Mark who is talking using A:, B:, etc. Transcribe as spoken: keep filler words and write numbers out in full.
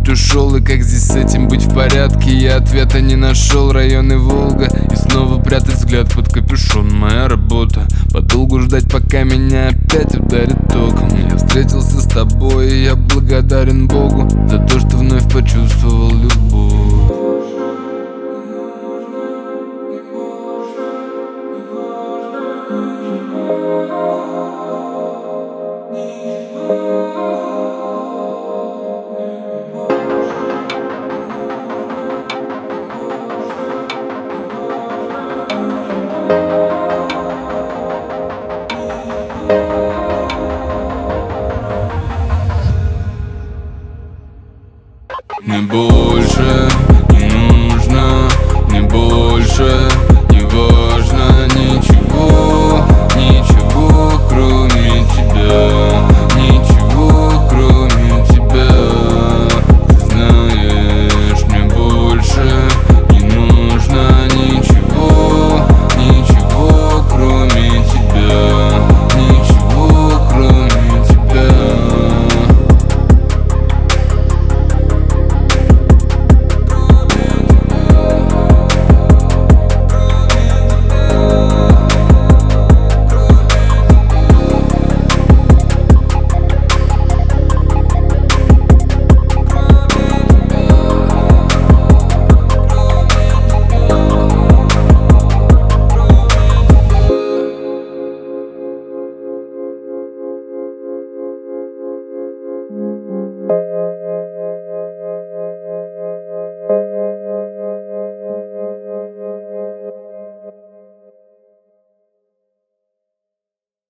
A: путь ушел, и как здесь с этим быть в порядке? Я ответа не нашел. Районы Волга, и снова прятать взгляд под капюшон. Моя работа подолгу ждать, пока меня опять ударит током. Я встретился с тобой, и я благодарен Богу за то, что вновь почувствовал любовь. Мне больше не нужно, мне больше